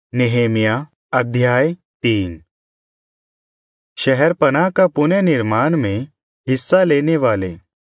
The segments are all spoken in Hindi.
नेहेमिया अध्याय 3। शहरपनाह का पुनर्निर्माण में हिस्सा लेने वाले।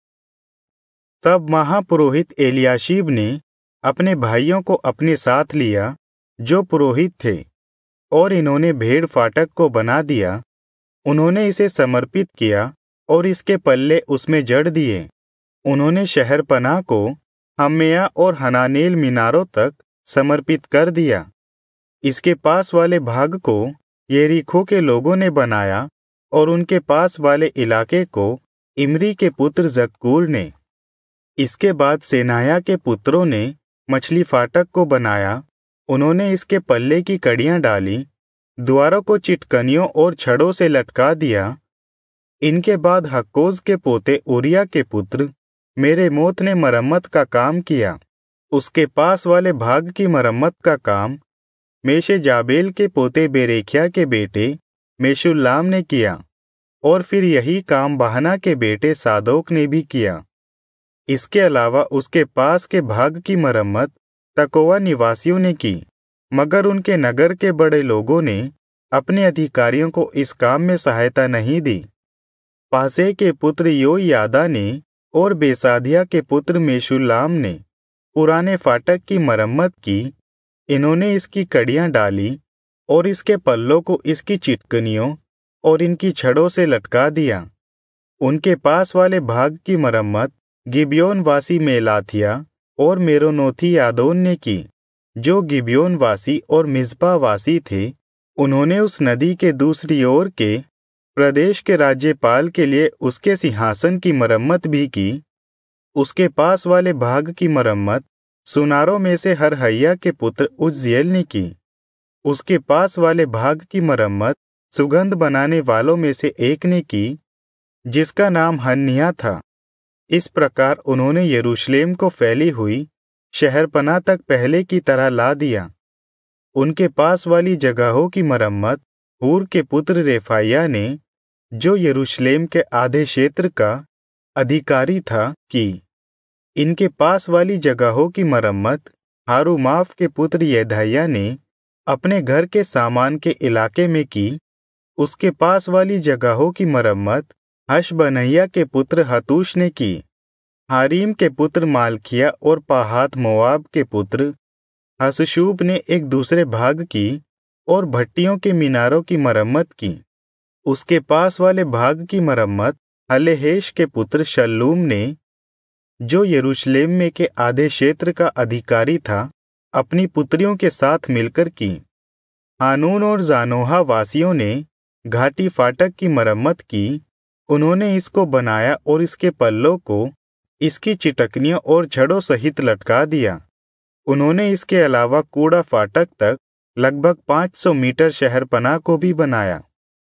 तब महापुरोहित एलियाशीब ने अपने भाइयों को अपने साथ लिया जो पुरोहित थे, और इन्होंने भेड़ फाटक को बना दिया। उन्होंने इसे समर्पित किया और इसके पल्ले उसमें जड़ दिए। उन्होंने शहरपनाह को हम्मेया और हनानेल मीनारों तक समर्पित कर दिया। इसके पास वाले भाग को यरीहो के लोगों ने बनाया और उनके पास वाले इलाके को इमरी के पुत्र जक्कूर ने। इसके बाद सेनाया के पुत्रों ने मछली फाटक को बनाया। उन्होंने इसके पल्ले की कड़ियां डाली, द्वारों को चिटकनियों और छड़ों से लटका दिया। इनके बाद हक्कोज के पोते उरिया के पुत्र मेरेमोत ने मरम्मत का काम किया। उसके पास वाले भाग की मरम्मत का काम मेशेजाबेल के पोते बेरेख्या के बेटे मेशुल्लाम ने किया, और फिर यही काम बाहना के बेटे सादोक ने भी किया। इसके अलावा उसके पास के भाग की मरम्मत तकोआ निवासियों ने की, मगर उनके नगर के बड़े लोगों ने अपने अधिकारियों को इस काम में सहायता नहीं दी। पासे के पुत्र योयादा ने और बेसादिया के पुत्र मेशुल्लाम ने पुराने फाटक की मरम्मत की। इन्होंने इसकी कड़ियां डाली और इसके पल्लों को इसकी चिटकनियों और इनकी छड़ों से लटका दिया। उनके पास वाले भाग की मरम्मत गिब्योन वासी मेलाथिया और मेरोनोथी यादोन ने की, जो गिब्योन वासी और मिज़पा वासी थे। उन्होंने उस नदी के दूसरी ओर के प्रदेश के राज्यपाल के लिए उसके सिंहासन की मरम्मत भी की। उसके पास वाले भाग की मरम्मत सुनारों में से हरहैया के पुत्र उज्जिएल ने की। उसके पास वाले भाग की मरम्मत सुगंध बनाने वालों में से एक ने की, जिसका नाम हन्निया था। इस प्रकार उन्होंने यरूशलेम को फैली हुई शहरपनाह तक पहले की तरह ला दिया। उनके पास वाली जगहों की मरम्मत हूर के पुत्र रेफाइया ने, जो यरूशलेम के आधे क्षेत्र का अधिकारी था, की। इनके पास वाली जगहों की मरम्मत हारूमाफ के पुत्र यदाइया ने अपने घर के सामान के इलाके में की। उसके पास वाली जगहों की मरम्मत हशबनैया के पुत्र हतूश ने की। हारीम के पुत्र मालखिया और पाहात मोआब के पुत्र हसशूब ने एक दूसरे भाग की और भट्टियों के मीनारों की मरम्मत की। उसके पास वाले भाग की मरम्मत हलेहेश के पुत्र शल्लूम ने, जो यरूशलेम में के आधे क्षेत्र का अधिकारी था, अपनी पुत्रियों के साथ मिलकर की। हानून और जानोहा वासियों ने घाटी फाटक की मरम्मत की। उन्होंने इसको बनाया और इसके पल्लों को इसकी चिटकनियों और छड़ों सहित लटका दिया। उन्होंने इसके अलावा कूड़ा फाटक तक लगभग 500 मीटर शहरपनाह को भी बनाया।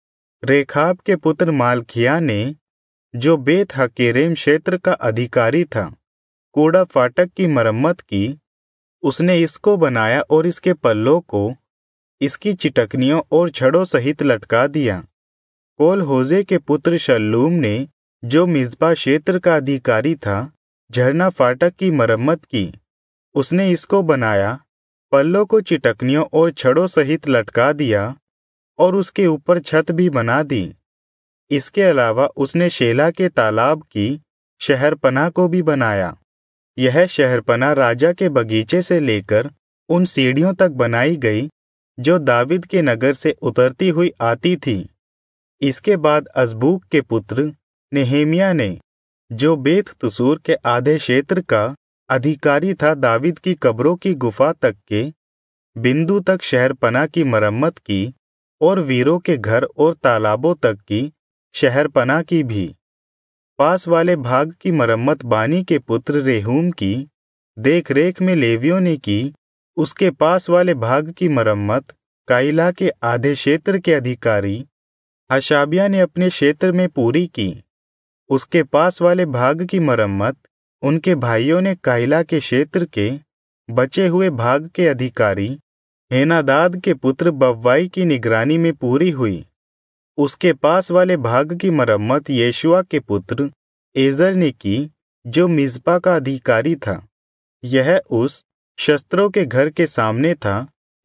रेखाब के पुत्र मालखिया ने, जो बेत हकेरेम क्षेत्र का अधिकारी था, कूड़ा फाटक की मरम्मत की। उसने इसको बनाया और इसके पल्लों को इसकी चिटकनियों और छड़ों सहित लटका दिया। कोलहोजे के पुत्र शल्लूम ने, जो मिज़पा क्षेत्र का अधिकारी था, झरना फाटक की मरम्मत की। उसने इसको बनाया, पल्लों को चिटकनियों और छड़ों सहित लटका दिया और उसके ऊपर छत भी बना दी। इसके अलावा उसने शेला के तालाब की शहरपनाह को भी बनाया। यह शहरपनाह राजा के बगीचे से लेकर उन सीढ़ियों तक बनाई गई जो दाविद के नगर से उतरती हुई आती थी। इसके बाद अजबूक के पुत्र नेहेमिया ने, जो बेत तसूर के आधे क्षेत्र का अधिकारी था, दाविद की कब्रों की गुफा तक के बिंदु तक शहरपनाह की मरम्मत की और वीरों के घर और तालाबों तक की शहरपनाह की भी। पास वाले भाग की मरम्मत बानी के पुत्र रेहूम की देखरेख में लेवियों ने की। उसके पास वाले भाग की मरम्मत काइला के आधे क्षेत्र के अधिकारी हशाबिया ने अपने क्षेत्र में पूरी की। उसके पास वाले भाग की मरम्मत उनके भाइयों ने काइला के क्षेत्र के बचे हुए भाग के अधिकारी हेनादाद के पुत्र बव्वाई की निगरानी में पूरी हुई। उसके पास वाले भाग की मरम्मत येशुआ के पुत्र एजर ने की, जो मिज़पा का अधिकारी था। यह उस शस्त्रों के घर के सामने था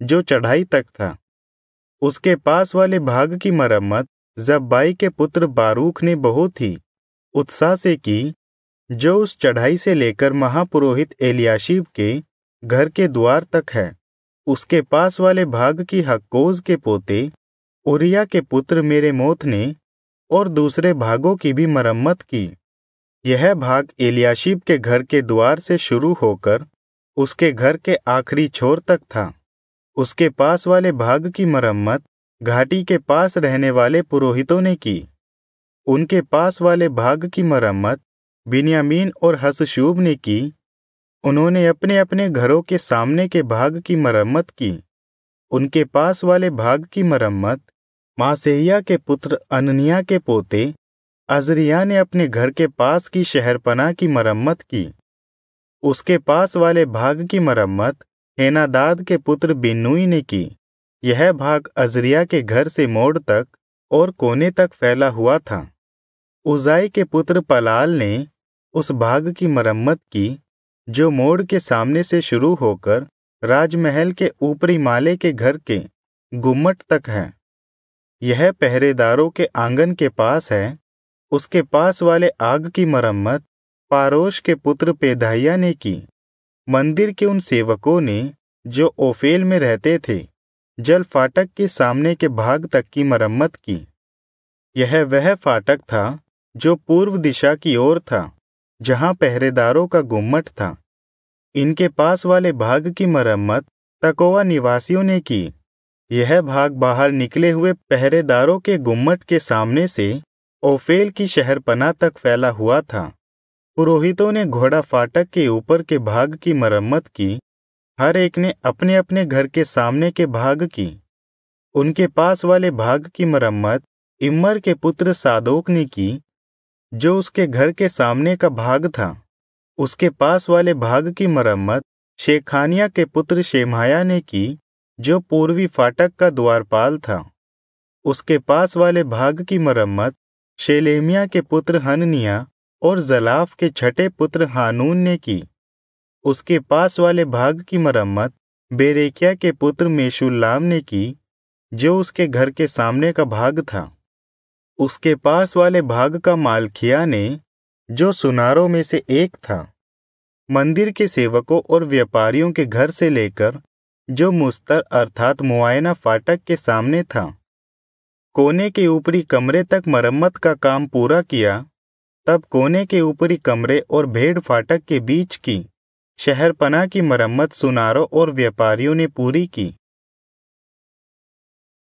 जो चढ़ाई तक था। उसके पास वाले भाग की मरम्मत जब्बाई के पुत्र बारूक ने बहुत ही उत्साह से की, जो उस चढ़ाई से लेकर महापुरोहित एलियाशीब के घर के द्वार तक है। उसके पास वाले भाग की हक्कोज के पोते उरिया के पुत्र मेरेमोथ ने और दूसरे भागों की भी मरम्मत की। यह भाग एलियाशीब के घर के द्वार से शुरू होकर उसके घर के आखिरी छोर तक था। उसके पास वाले भाग की मरम्मत घाटी के पास रहने वाले पुरोहितों ने की। उनके पास वाले भाग की मरम्मत बिन्यामीन और हसशूब ने की। उन्होंने अपने अपने घरों के सामने के भाग की मरम्मत की। उनके पास वाले भाग की मरम्मत मासेहिया के पुत्र अननिया के पोते अजरिया ने अपने घर के पास की शहरपनाह की मरम्मत की। उसके पास वाले भाग की मरम्मत हेनादाद के पुत्र बिन्नुई ने की। यह भाग अजरिया के घर से मोड़ तक और कोने तक फैला हुआ था। उजाई के पुत्र पलाल ने उस भाग की मरम्मत की जो मोड़ के सामने से शुरू होकर राजमहल के ऊपरी माले के घर के गुम्मट तक है। यह पहरेदारों के आंगन के पास है। उसके पास वाले आग की मरम्मत पारोश के पुत्र पेदाहिया ने की। मंदिर के उन सेवकों ने जो ओफेल में रहते थे जल फाटक के सामने के भाग तक की मरम्मत की। यह वह फाटक था जो पूर्व दिशा की ओर था, जहां पहरेदारों का गुम्मट था। इनके पास वाले भाग की मरम्मत तकोवा निवासियों ने की। यह भाग बाहर निकले हुए पहरेदारों के गुम्मट के सामने से ओफेल की शहरपनाह तक फैला हुआ था। पुरोहितों ने घोड़ा फाटक के ऊपर के भाग की मरम्मत की। हर एक ने अपने अपने घर के सामने के भाग की। उनके पास वाले भाग की मरम्मत इम्मर के पुत्र सादोक ने की, जो उसके घर के सामने का भाग था। उसके पास वाले भाग की मरम्मत शेखानिया के पुत्र शेमाया ने की, जो पूर्वी फाटक का द्वारपाल था। उसके पास वाले भाग की मरम्मत शेलेमिया के पुत्र हननिया और जलाफ के छठे पुत्र हानून ने की। उसके पास वाले भाग की मरम्मत बेरेकिया के पुत्र मेशुल्लाम ने की, जो उसके घर के सामने का भाग था। उसके पास वाले भाग का मालखिया ने, जो सुनारों में से एक था, मंदिर के सेवकों और व्यापारियों के घर से लेकर जो मुस्तर अर्थात मुआयना फाटक के सामने था, कोने के ऊपरी कमरे तक मरम्मत का काम पूरा किया। तब कोने के ऊपरी कमरे और भेड़ फाटक के बीच की शहरपनाह की मरम्मत सुनारों और व्यापारियों ने पूरी की।